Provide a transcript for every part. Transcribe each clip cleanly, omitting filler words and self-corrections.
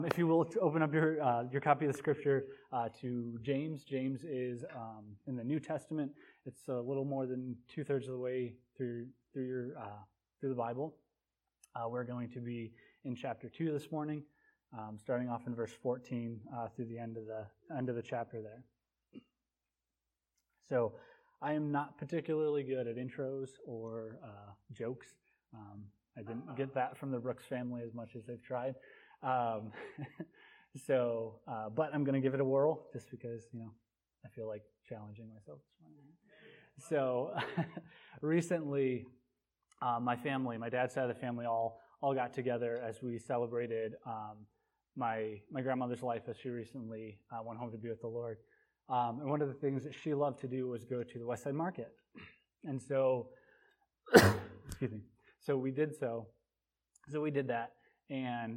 If you will open up your copy of the scripture to James. James is in the New Testament. It's a little more than 2/3 of the way through the Bible. We're going to be in chapter 2 this morning, starting off in verse 14 through the end of the chapter there. So I am not particularly good at intros or jokes. I didn't get that from the Brooks family as much as they've tried. But I'm going to give it a whirl just because, I feel like challenging myself this morning. So recently, my dad's side of the family all got together as we celebrated my grandmother's life as she recently went home to be with the Lord. And one of the things that she loved to do was go to the West Side Market. And so, excuse me. So we did so. So we did that. And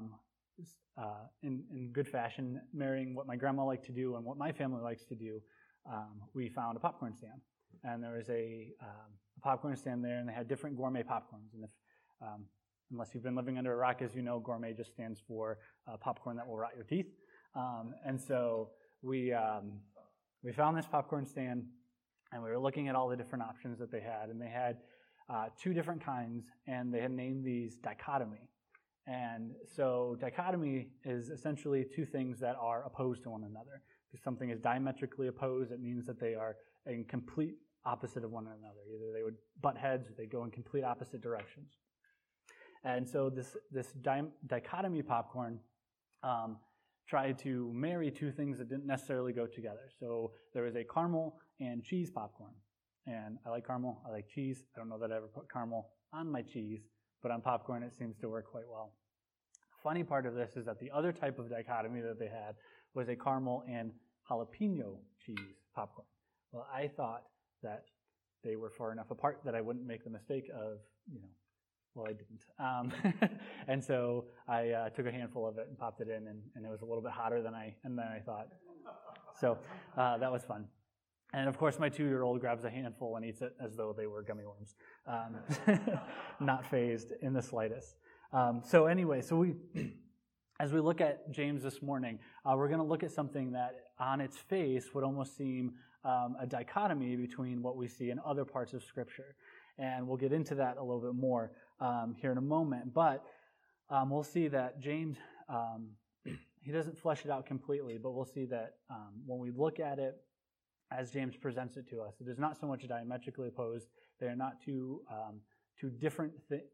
in good fashion, marrying what my grandma liked to do and what my family likes to do, we found a popcorn stand. And there was a popcorn stand there, and they had different gourmet popcorns. And unless you've been living under a rock, as you know, gourmet just stands for popcorn that will rot your teeth. And so we found this popcorn stand, and we were looking at all the different options that they had. And they had two different kinds, and they had named these dichotomy. And so dichotomy is essentially two things that are opposed to one another. If something is diametrically opposed, it means that they are in complete opposite of one another. Either they would butt heads or they go in complete opposite directions. And so this dichotomy popcorn tried to marry two things that didn't necessarily go together. So there was a caramel and cheese popcorn. And I like caramel, I like cheese. I don't know that I ever put caramel on my cheese, but on popcorn it seems to work quite well. The funny part of this is that the other type of dichotomy that they had was a caramel and jalapeno cheese popcorn. Well, I thought that they were far enough apart that I wouldn't make the mistake of, I didn't. And so I took a handful of it and popped it in, and it was a little bit hotter than I thought. So that was fun. And of course, my 2-year-old grabs a handful and eats it as though they were gummy worms. Not fazed in the slightest. So as we look at James this morning, we're going to look at something that on its face would almost seem a dichotomy between what we see in other parts of Scripture. And we'll get into that a little bit more here in a moment. But we'll see that James, he doesn't flesh it out completely, but we'll see that when we look at it as James presents it to us, it is not so much diametrically opposed. They are not two different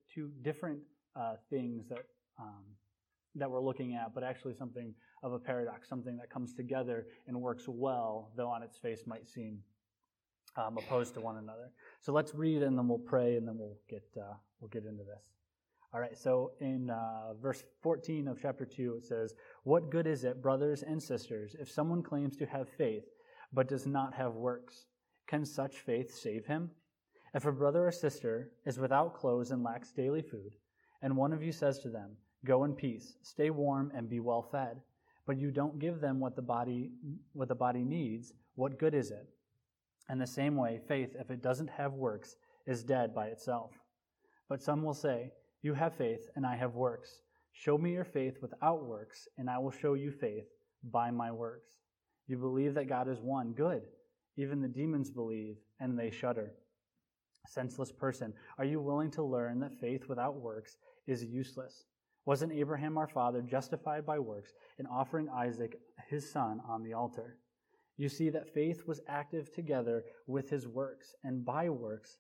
things that we're looking at, but actually something of a paradox, something that comes together and works well, though on its face might seem opposed to one another. So let's read, and then we'll pray, and then we'll get into this. All right. So in verse 14 of chapter 2, it says, "What good is it, brothers and sisters, if someone claims to have faith but does not have works? Can such faith save him? If a brother or sister is without clothes and lacks daily food, and one of you says to them, 'Go in peace, stay warm and be well fed,' but you don't give them what the body needs, what good is it? In the same way, faith, if it doesn't have works, is dead by itself. But some will say, 'You have faith, and I have works. Show me your faith without works, and I will show you faith by my works. You believe that God is one. Good. Even the demons believe, and they shudder. Senseless person, are you willing to learn that faith without works is useless? Wasn't Abraham our father justified by works in offering Isaac, his son, on the altar? You see that faith was active together with his works, and by works,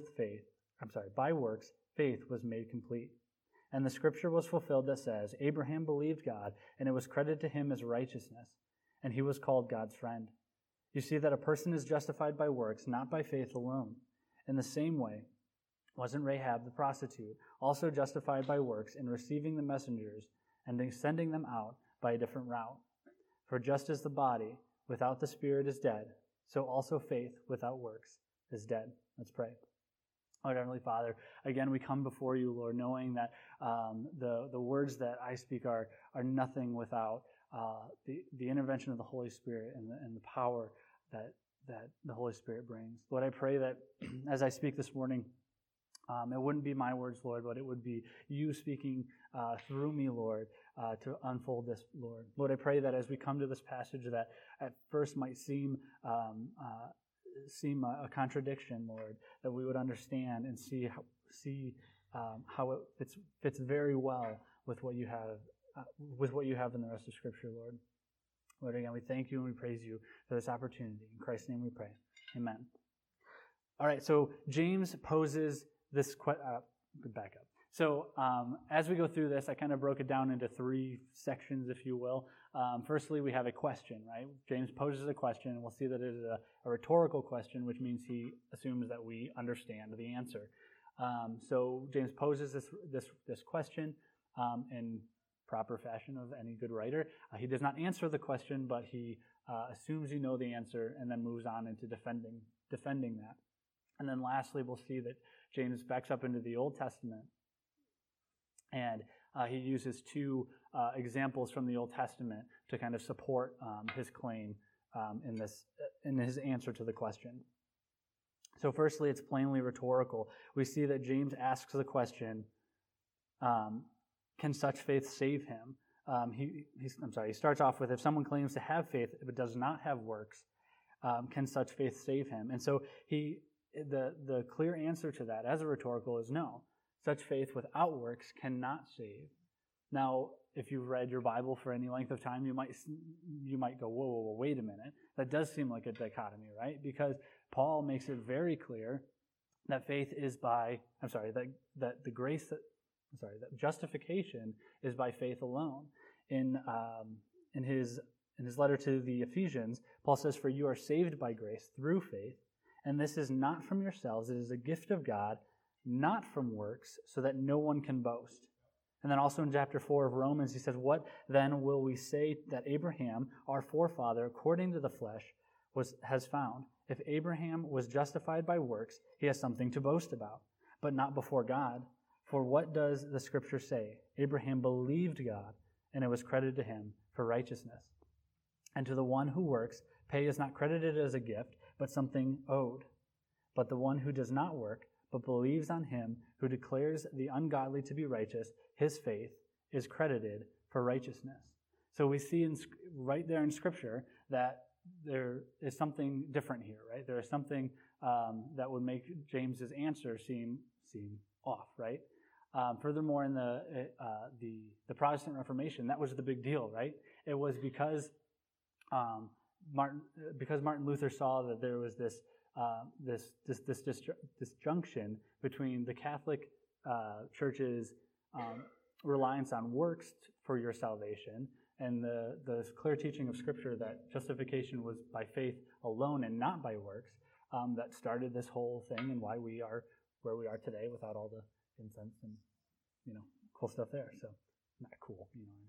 faith was made complete. And the scripture was fulfilled that says, Abraham believed God, and it was credited to him as righteousness, and he was called God's friend. You see that a person is justified by works, not by faith alone. In the same way, wasn't Rahab the prostitute also justified by works in receiving the messengers and then sending them out by a different route? For just as the body without the spirit is dead, so also faith without works is dead." Let's pray. Lord Heavenly Father, again we come before you, Lord, knowing that the words that I speak are nothing without the intervention of the Holy Spirit and the power that the Holy Spirit brings. Lord, I pray that as I speak this morning, it wouldn't be my words, Lord, but it would be you speaking through me, Lord, to unfold this, Lord. Lord, I pray that as we come to this passage that at first might seem a contradiction, Lord, that we would understand and see how it fits very well with what you have in the rest of Scripture, Lord. Lord, again, we thank you and we praise you for this opportunity. In Christ's name we pray. Amen. All right, so James poses this back up. So as we go through this, I kind of broke it down into 3 sections, if you will. Firstly, we have a question, right? James poses a question, and we'll see that it is a rhetorical question, which means he assumes that we understand the answer. So James poses this question in proper fashion of any good writer. He does not answer the question, but he assumes you know the answer and then moves on into defending that. And then lastly, we'll see that James backs up into the Old Testament, and he uses 2 examples from the Old Testament to kind of support his claim in his answer to the question. So firstly, it's plainly rhetorical. We see that James asks the question, can such faith save him? He starts off with, if someone claims to have faith but does not have works, can such faith save him? And so the clear answer to that as a rhetorical is no. Such faith without works cannot save. Now, if you've read your Bible for any length of time, you might go, whoa, wait a minute. That does seem like a dichotomy, right? Because Paul makes it very clear that faith is that justification is by faith alone. In his letter to the Ephesians, Paul says, "For you are saved by grace through faith, and this is not from yourselves; it is a gift of God, not from works, so that no one can boast." And then also in chapter 4 of Romans, he says, "What then will we say that Abraham, our forefather, according to the flesh, has found? If Abraham was justified by works, he has something to boast about, but not before God. For what does the Scripture say? Abraham believed God, and it was credited to him for righteousness. And to the one who works, pay is not credited as a gift, but something owed. But the one who does not work, but believes on him who declares the ungodly to be righteous, his faith is credited for righteousness." So we see right there in Scripture that there is something different here, right? There is something that would make James's answer seem off, right? Furthermore, in the Protestant Reformation, that was the big deal, right? It was because Martin Luther saw that there was this disjunction between the Catholic Church's reliance on works for your salvation and the clear teaching of Scripture that justification was by faith alone and not by works, that started this whole thing and why we are where we are today without all the incense and cool stuff there. So not cool,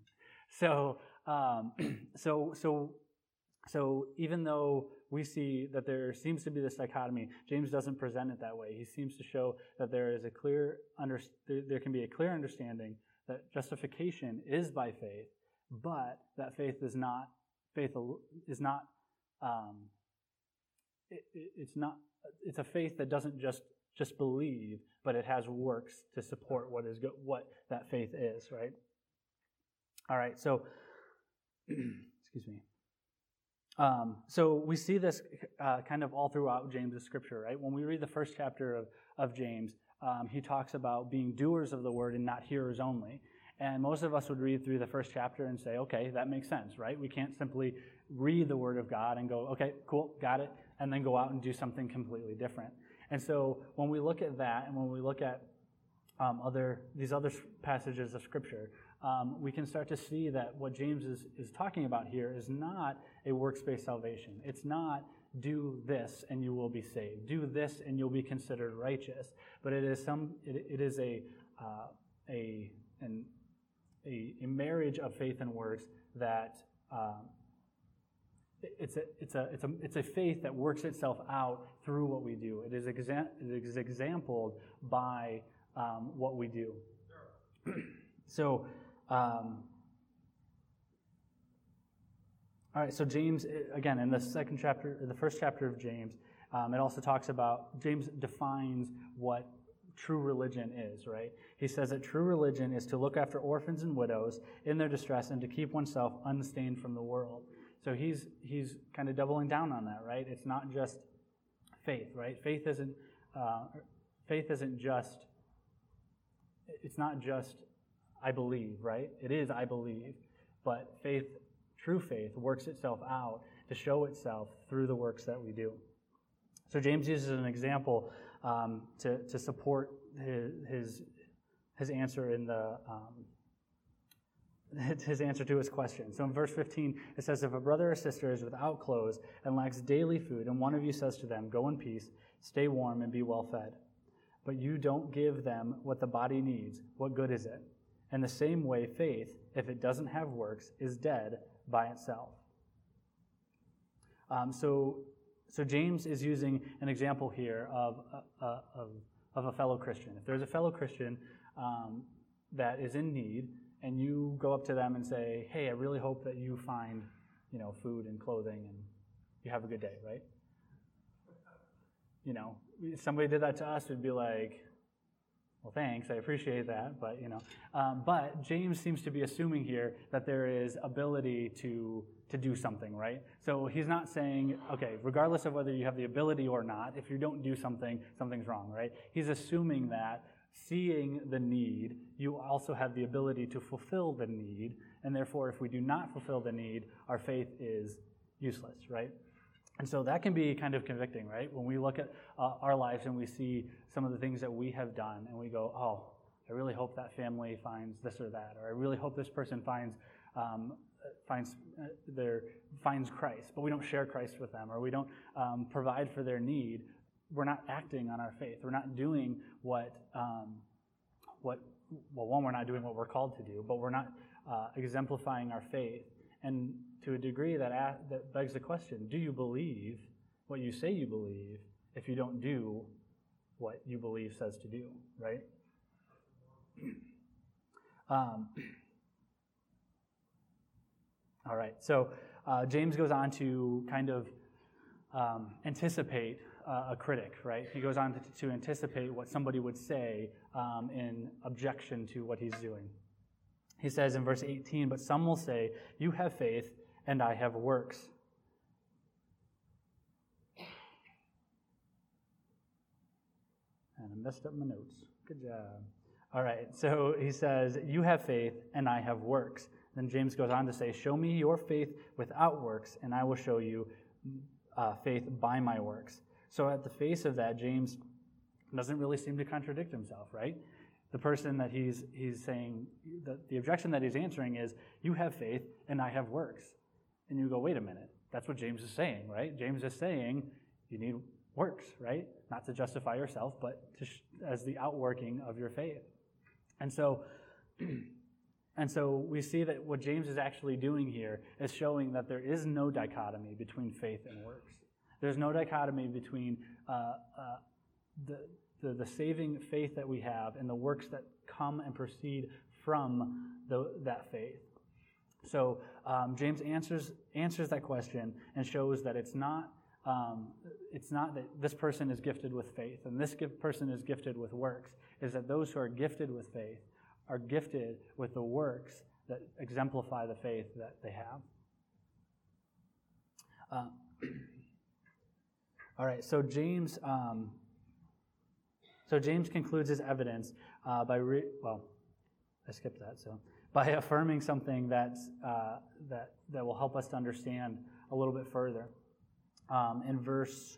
So even though we see that there seems to be this dichotomy, James doesn't present it that way. He seems to show that there is there can be a clear understanding that justification is by faith, but that faith is not. It's a faith that doesn't just believe, but it has works to support what that faith is, right? All right, so excuse me. So we see this kind of all throughout James' Scripture, right? When we read the first chapter of James, he talks about being doers of the word and not hearers only. And most of us would read through the first chapter and say, okay, that makes sense, right? We can't simply read the Word of God and go, okay, cool, got it, and then go out and do something completely different. And so when we look at that and when we look at these other passages of Scripture, we can start to see that what James is talking about here is not a works-based salvation. It's not do this and you will be saved. Do this and you'll be considered righteous. But it is a marriage of faith and works that it's a faith that works itself out through what we do. It is exampled by what we do. So, all right. So James, again, in the first chapter of James, it also talks about, James defines what true religion is, right? He says that true religion is to look after orphans and widows in their distress and to keep oneself unstained from the world. So he's kind of doubling down on that, right? It's not just faith, right? Faith isn't just, it's not just I believe, right? It is I believe, but faith, true faith, works itself out to show itself through the works that we do. So James uses an example to support his answer in the his answer to his question. So in verse 15, it says, if a brother or sister is without clothes and lacks daily food, and one of you says to them, go in peace, stay warm, and be well fed, but you don't give them what the body needs, what good is it? In the same way, faith, if it doesn't have works, is dead by itself. So James is using an example here of a fellow Christian. If there's a fellow Christian that is in need, and you go up to them and say, hey, I really hope that you find, food and clothing and you have a good day, right? If somebody did that to us, we'd be like, well, thanks, I appreciate that, but, but James seems to be assuming here that there is ability to do something, right? So he's not saying, okay, regardless of whether you have the ability or not, if you don't do something, something's wrong, right? He's assuming that seeing the need, you also have the ability to fulfill the need, and therefore if we do not fulfill the need, our faith is useless, right? And so that can be kind of convicting, right? When we look at our lives and we see some of the things that we have done, and we go, oh, I really hope that family finds this or that, or I really hope this person finds Christ, but we don't share Christ with them, or we don't provide for their need. We're not acting on our faith. We're not doing we're not doing what we're called to do, but we're not exemplifying our faith. And to a degree that begs the question, do you believe what you say you believe if you don't do what you believe says to do, right? All right, so James goes on to kind of anticipate a critic, right? He goes on to anticipate what somebody would say in objection to what he's doing. He says in verse 18, but some will say, you have faith and I have works. And I messed up my notes. Good job. All right, so he says, you have faith and I have works. Then James goes on to say, show me your faith without works, and I will show you faith by my works. So at the face of that, James doesn't really seem to contradict himself, right? The person that he's saying, the objection that he's answering is, you have faith and I have works. And you go, wait a minute, that's what James is saying, right? James is saying you need works, right? Not to justify yourself, but as the outworking of your faith. And so we see that what James is actually doing here is showing that there is no dichotomy between faith and works. There's no dichotomy between the saving faith that we have and the works that come and proceed from that faith. So James answers that question and shows that it's not that this person is gifted with faith and this person is gifted with works. Is that those who are gifted with faith are gifted with the works that exemplify the faith that they have. All right, so James concludes his evidence by affirming something that will help us to understand a little bit further. In verse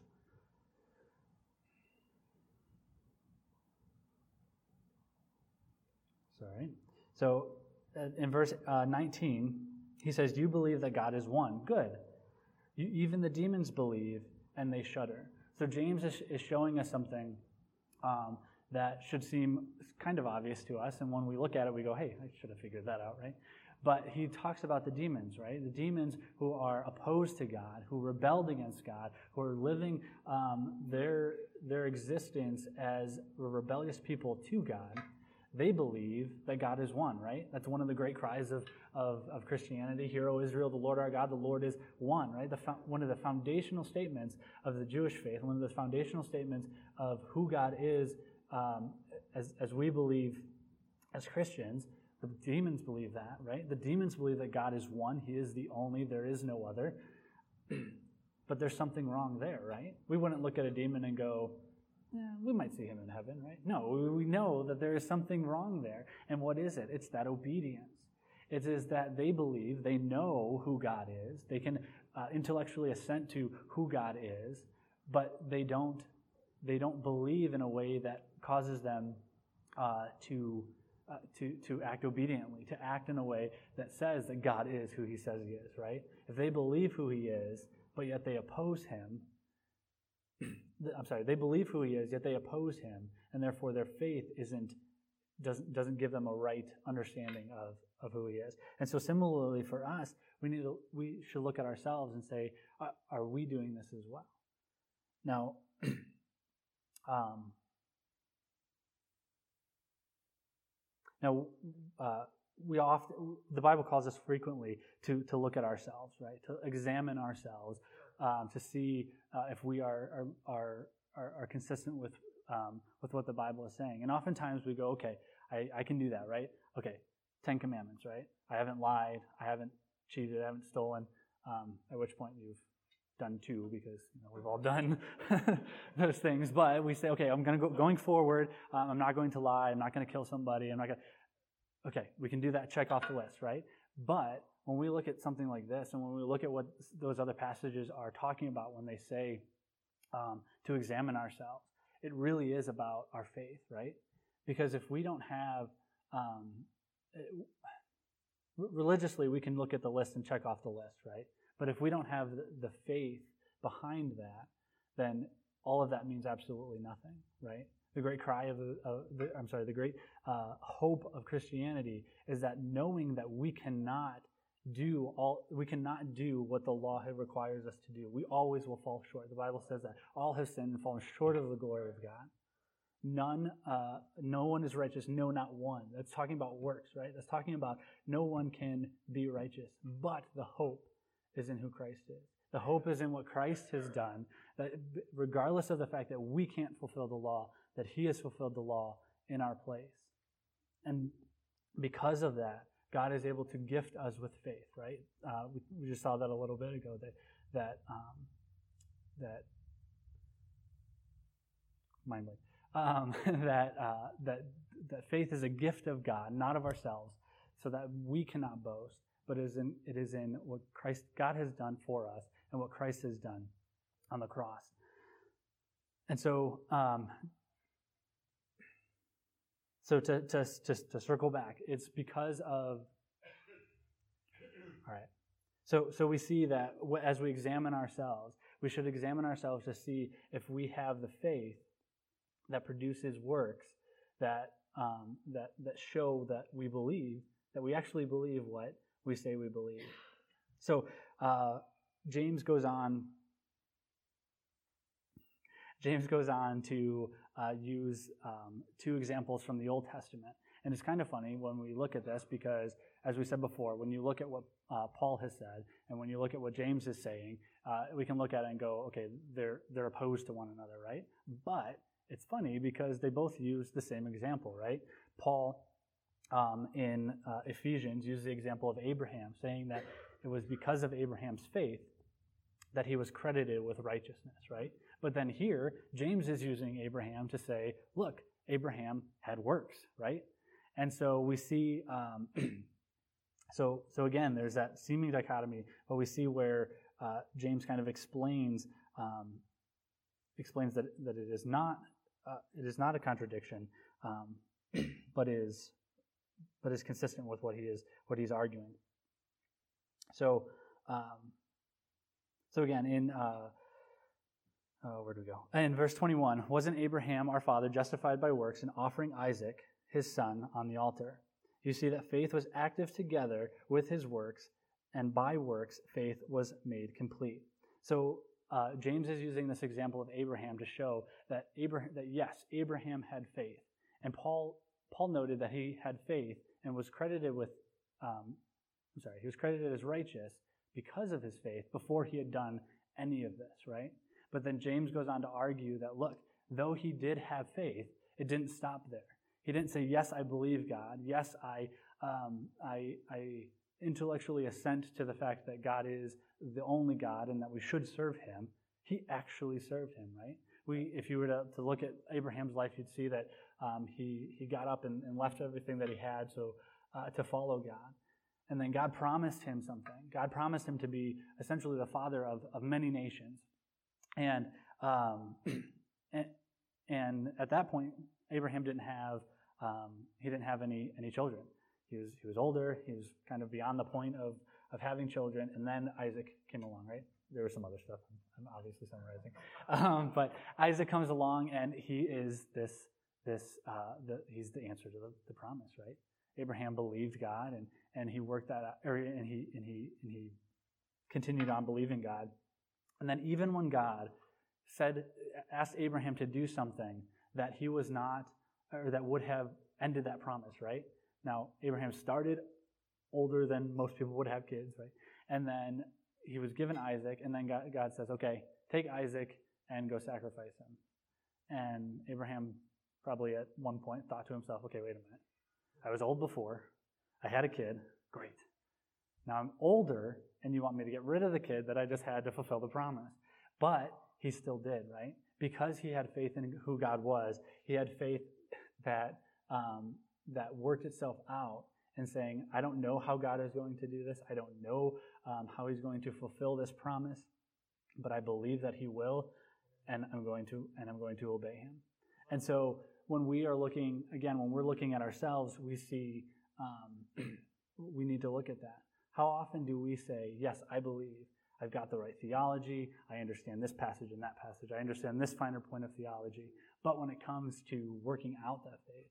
19, he says, "Do you believe that God is one? Good. Even the demons believe, and they shudder." So James is showing us something that should seem kind of obvious to us, and when we look at it, we go, hey, I should have figured that out, right? But he talks about the demons, right? The demons who are opposed to God, who rebelled against God, who are living their existence as a rebellious people to God. They believe that God is one, right? That's one of the great cries of Christianity. Hear, O Israel, the Lord our God, the Lord is one, right? One of the foundational statements of the Jewish faith, one of the foundational statements of who God is as we believe as Christians, the demons believe that, right? The demons believe that God is one. He is the only. There is no other. But there's something wrong there, right? We wouldn't look at a demon and go, we might see him in heaven, right? No, we know that there is something wrong there. And what is it? It's that obedience. It is that they believe, they know who God is. They can intellectually assent to who God is, but they don't believe in a way that causes them to act obediently, to act in a way that says that God is who he says he is, right? If they believe who he is, but yet they oppose him, they believe who he is, yet they oppose him, and therefore their faith doesn't give them a right understanding of who he is. And so similarly for us, we should look at ourselves and say, are we doing this as well? Now, the Bible calls us frequently to look at ourselves, right? To examine ourselves, to see if we are consistent with what the Bible is saying. And oftentimes we go, okay, I can do that, right? Okay, 10 Commandments, right? I haven't lied, I haven't cheated, I haven't stolen. At which point you've done 2, because we've all done those things. But we say, okay, I'm going forward. I'm not going to lie. I'm not going to kill somebody. I'm not going to. Okay, we can do that. Check off the list, right? But when we look at something like this, and when we look at what those other passages are talking about when they say to examine ourselves, it really is about our faith, right? Because if we don't have religiously, we can look at the list and check off the list, right? But if we don't have the faith behind that, then all of that means absolutely nothing, right? The great cry the great hope of Christianity is that knowing that we cannot do what the law requires us to do. We always will fall short. The Bible says that all have sinned and fallen short of the glory of God. No one is righteous, no, not one. That's talking about works, right? That's talking about no one can be righteous, but the hope is in who Christ is. The hope is in what Christ has done, that regardless of the fact that we can't fulfill the law, that he has fulfilled the law in our place. And because of that, God is able to gift us with faith, right? We just saw that a little bit ago, that faith is a gift of God, not of ourselves, so that we cannot boast, but it is in what God has done for us and what Christ has done on the cross. And so, to circle back, it's because of. All right. So we see that as we examine ourselves, we should examine ourselves to see if we have the faith that produces works that show that we believe, that we actually believe what we say we believe. So James goes on to use 2 examples from the Old Testament. And it's kind of funny when we look at this because, as we said before, when you look at what Paul has said and when you look at what James is saying, we can look at it and go, okay, they're opposed to one another, right? But it's funny because they both use the same example, right? Paul in Ephesians uses the example of Abraham, saying that it was because of Abraham's faith that he was credited with righteousness, right? But then here, James is using Abraham to say, look, Abraham had works, right? And so we see, so again, there's that seeming dichotomy, but we see where James kind of explains that it is not a contradiction, but is consistent with what he's arguing. So again, in where do we go? In verse 21, wasn't Abraham our father justified by works in offering Isaac, his son, on the altar? You see that faith was active together with his works, and by works faith was made complete. So James is using this example of Abraham to show that Abraham had faith, and Paul noted that he had faith and was credited with, he was credited as righteous because of his faith before he had done any of this, right? But then James goes on to argue that, look, though he did have faith, it didn't stop there. He didn't say, yes, I believe God. Yes, I intellectually assent to the fact that God is the only God and that we should serve him. He actually served him, right? If you were to look at Abraham's life, you'd see that he got up and left everything that he had to follow God. And then God promised him something. God promised him to be essentially the father of many nations. And at that point, Abraham didn't have any children. He was older. He was kind of beyond the point of having children. And then Isaac came along, right? There was some other stuff. I'm obviously summarizing, but Isaac comes along, and he is he's the answer to the promise, right? Abraham believed God, and he worked that out, and he continued on believing God. And then even when God asked Abraham to do something that he was not, or that would have ended that promise, right? Now, Abraham started older than most people would have kids, right? And then he was given Isaac, and then God says, okay, take Isaac and go sacrifice him. And Abraham probably at one point thought to himself, okay, wait a minute. I was old before. I had a kid. Great. Now I'm older, and you want me to get rid of the kid that I just had to fulfill the promise. But he still did, right? Because he had faith in who God was, he had faith that worked itself out in saying, I don't know how God is going to do this. I don't know how he's going to fulfill this promise, but I believe that he will, and I'm going to obey him. And so when we're looking at ourselves, we see we need to look at that. How often do we say, yes, I believe, I've got the right theology, I understand this passage and that passage, I understand this finer point of theology, but when it comes to working out that faith,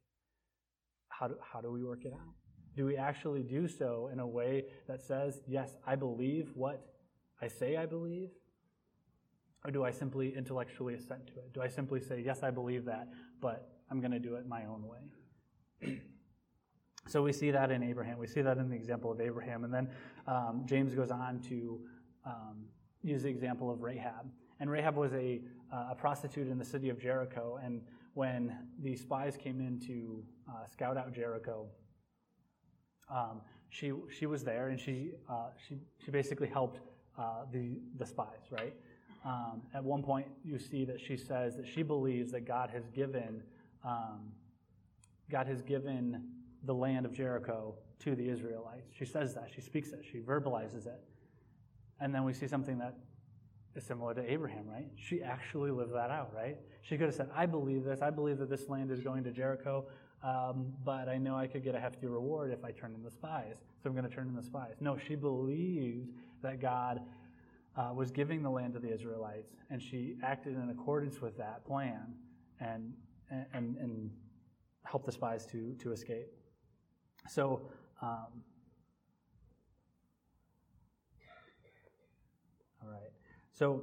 how do we work it out? Do we actually do so in a way that says, yes, I believe what I say I believe? Or do I simply intellectually assent to it? Do I simply say, yes, I believe that, but I'm going to do it my own way? So we see that in Abraham. We see that in the example of Abraham. And then James goes on to use the example of Rahab. And Rahab was a prostitute in the city of Jericho. And when the spies came in to scout out Jericho, she was there, and she basically helped the spies, right? At one point, you see that she says that she believes that God has given the land of Jericho to the Israelites. She says that. She speaks it. She verbalizes it. And then we see something that is similar to Abraham, right? She actually lived that out, right? She could have said, I believe this. I believe that this land is going to Jericho, but I know I could get a hefty reward if I turn in the spies. So I'm going to turn in the spies. No, she believed that God was giving the land to the Israelites, and she acted in accordance with that plan and helped the spies to escape. So, all right. So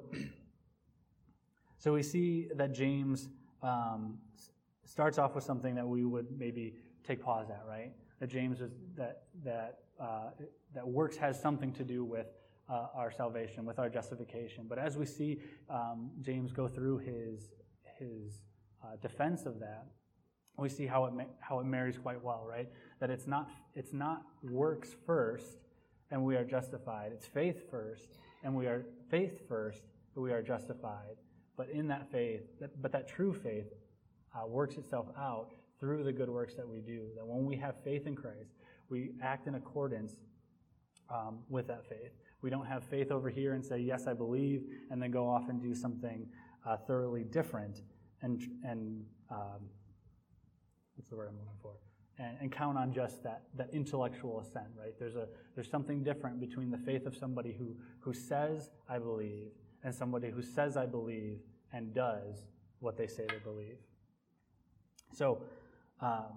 we see that James starts off with something that we would maybe take pause at, right? That James is that works has something to do with our salvation, with our justification. But as we see James go through his defense of that, we see how it marries quite well, right? That it's not works first and we are justified. It's faith first and we are faith first, but we are justified. But in that faith, that true faith works itself out through the good works that we do. That when we have faith in Christ, we act in accordance with that faith. We don't have faith over here and say, yes, I believe, and then go off and do something thoroughly different and what's the word I'm looking for? And count on just that intellectual assent, right? There's something different between the faith of somebody who says, I believe, and somebody who says, I believe, and does what they say they believe. So, all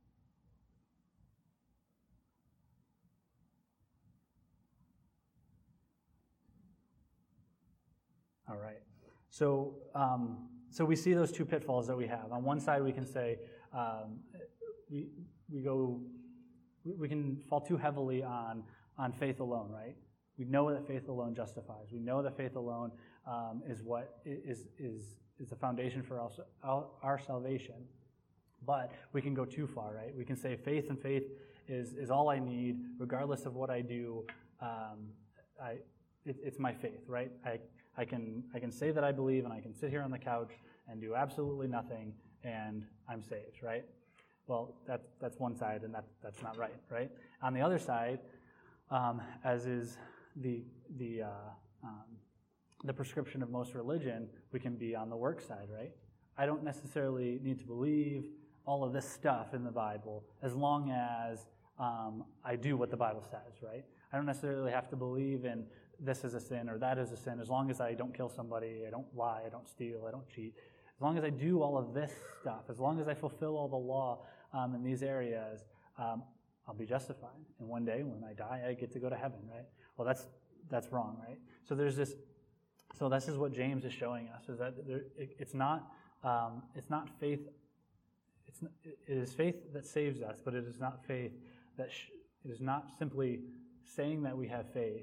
right. So we see those two pitfalls that we have. On one side, we can say we can fall too heavily on faith alone, right? We know that faith alone justifies. We know that faith alone is what is the foundation for our salvation. But we can go too far, right? We can say faith, and faith is all I need, regardless of what I do. It's my faith, right? I can say that I believe, and I can sit here on the couch and do absolutely nothing, and I'm saved, right? Well, that's one side, and that's not right, right? On the other side, as is the prescription of most religion, we can be on the work side, right? I don't necessarily need to believe all of this stuff in the Bible as long as I do what the Bible says, right? I don't necessarily have to believe in this is a sin or that is a sin as long as I don't kill somebody, I don't lie, I don't steal, I don't cheat. As long as I do all of this stuff, as long as I fulfill all the law in these areas, I'll be justified. And one day when I die, I get to go to heaven, right? Well, that's wrong, right? So there's this. So this is what James is showing us: is that it's not faith. It is faith that saves us, but it is not faith that it is not simply saying that we have faith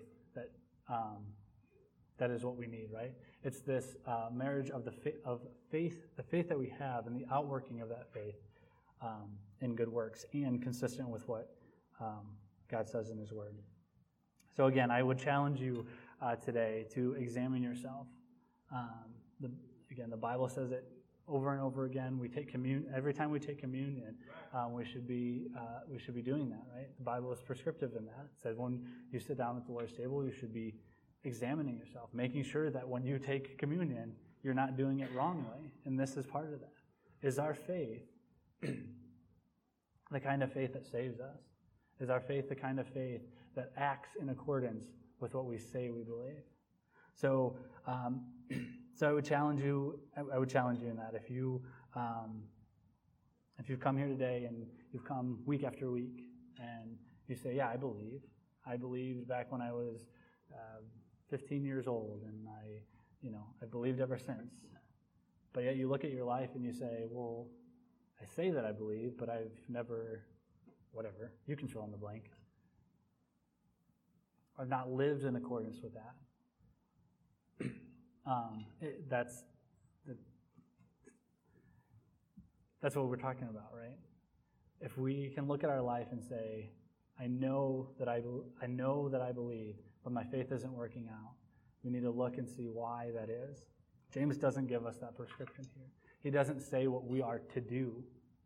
that is what we need, right? It's this marriage of faith, the faith that we have, and the outworking of that faith in good works, and consistent with what God says in His Word. So again, I would challenge you today to examine yourself. The Bible says it over and over again. We take communion every time we take communion. We should be doing that, right? The Bible is prescriptive in that. It says when you sit down at the Lord's table, you should be examining yourself, making sure that when you take communion, you're not doing it wrongly. And this is part of that. Is our faith the kind of faith that saves us? Is our faith the kind of faith that acts in accordance with what we say we believe? So, I would challenge you. I would challenge you in that if you've come here today and you've come week after week and you say, "Yeah, I believe. I believed back when I was 15 years old, and I believed ever since." But yet you look at your life and you say, "Well, I say that I believe, but I've never, whatever, you can fill in the blank. I've not lived in accordance with that." That's what we're talking about, right? If we can look at our life and say, I know that I believe, but my faith isn't working out, we need to look and see why that is. James doesn't give us that prescription here. He doesn't say what we are to do.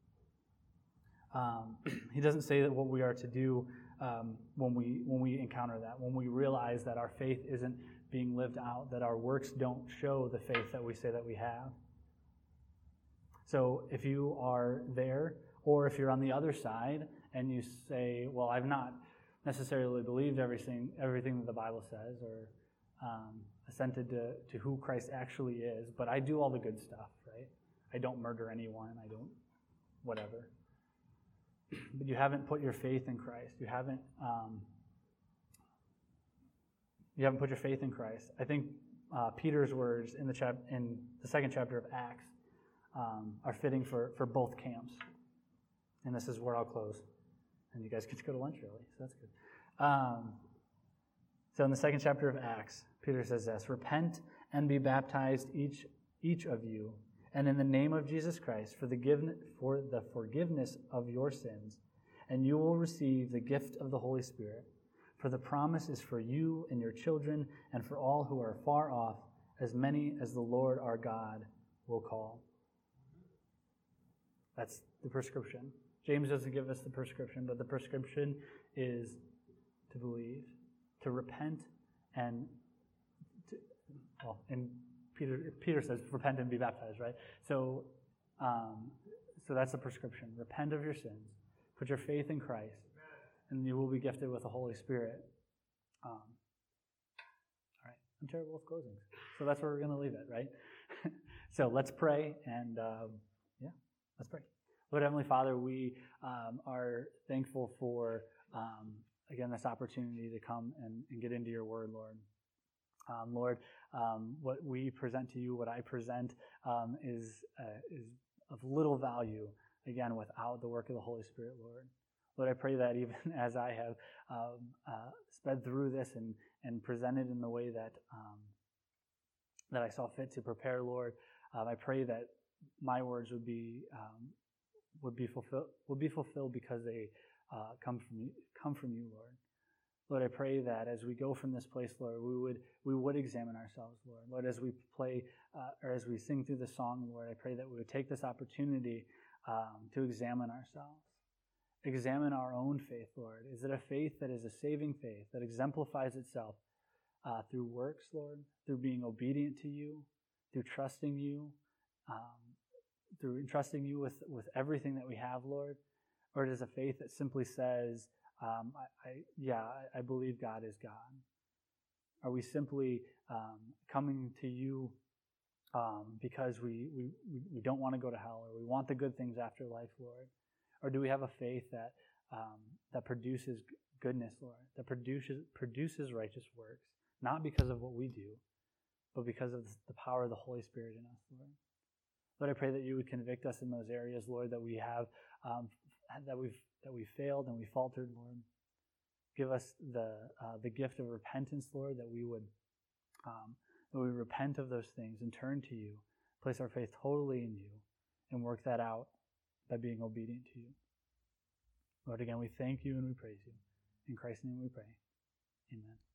He doesn't say that what we are to do when we encounter that, when we realize that our faith isn't being lived out, that our works don't show the faith that we say that we have. So if you are there, or if you're on the other side and you say, well, I've not necessarily believed everything that the Bible says, or assented to who Christ actually is, but I do all the good stuff, right? I don't murder anyone, I don't whatever. But you haven't put your faith in Christ. You haven't put your faith in Christ. I think Peter's words in the second chapter of Acts are fitting for both camps. And this is where I'll close. And you guys get to go to lunch early, so that's good. So in the second chapter of Acts, Peter says this: "Repent and be baptized, each of you, and in the name of Jesus Christ for the forgiveness of your sins, and you will receive the gift of the Holy Spirit. For the promise is for you and your children, and for all who are far off, as many as the Lord our God will call." That's the prescription. James doesn't give us the prescription, but the prescription is to believe, to repent, and Peter says, repent and be baptized, right? So that's the prescription. Repent of your sins. Put your faith in Christ, and you will be gifted with the Holy Spirit. All right. I'm terrible with closings. So that's where we're going to leave it, right? So let's pray, and let's pray. Lord Heavenly Father, we are thankful for, again, this opportunity to come and get into your word, Lord. Lord, what we present to you, what I present, is of little value, again, without the work of the Holy Spirit, Lord. Lord, I pray that even as I have sped through this and presented in the way that I saw fit to prepare, Lord, I pray that my words would be would be fulfilled because they come from you, Lord. Lord, I pray that as we go from this place, Lord, we would examine ourselves, Lord. Lord, as we play or as we sing through the song, Lord, I pray that we would take this opportunity to examine ourselves. Examine our own faith, Lord. Is it a faith that is a saving faith that exemplifies itself through works, Lord, through being obedient to you, through trusting you, through entrusting you with everything that we have, Lord? Or it is a faith that simply says, I believe God is God? Are we simply coming to you because we don't want to go to hell, or we want the good things after life, Lord? Or do we have a faith that produces goodness, Lord, that produces righteous works, not because of what we do, but because of the power of the Holy Spirit in us, Lord? Lord, I pray that you would convict us in those areas, Lord, that we have that we've failed and we faltered, Lord. Give us the gift of repentance, Lord, that we would repent of those things and turn to you, place our faith totally in you, and work that out by being obedient to you. Lord, again, we thank you and we praise you. In Christ's name we pray. Amen.